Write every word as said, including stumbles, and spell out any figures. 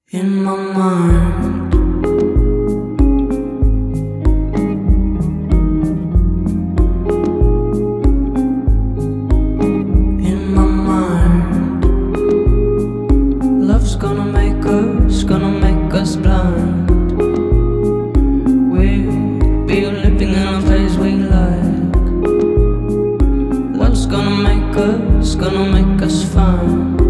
In my mind, in my mind, love's gonna make us, gonna make us blind. We'll be living in a place we like. Love's gonna make us, gonna make us fine.